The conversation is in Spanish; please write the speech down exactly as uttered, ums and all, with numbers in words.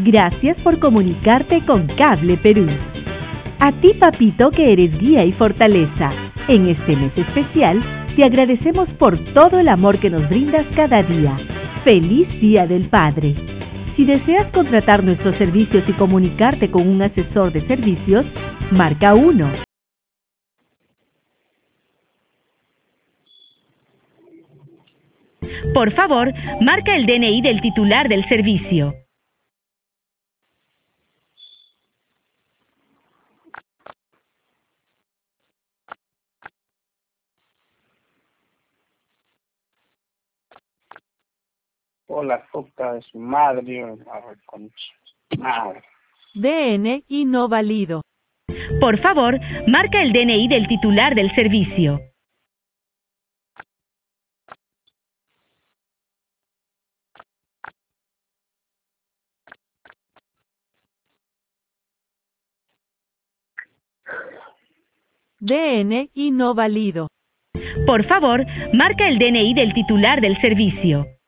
Gracias por comunicarte con Cable Perú. A ti, papito, que eres guía y fortaleza. En este mes especial, te agradecemos por todo el amor que nos brindas cada día. ¡Feliz Día del Padre! Si deseas contratar nuestros servicios y comunicarte con un asesor de servicios, marca uno. Por favor, marca el D N I del titular del servicio. O la puta de su madre, o la concha. Madre. D N I no válido. Por favor, marca el D N I del titular del servicio. D N I no válido. Por favor, marca el D N I del titular del servicio.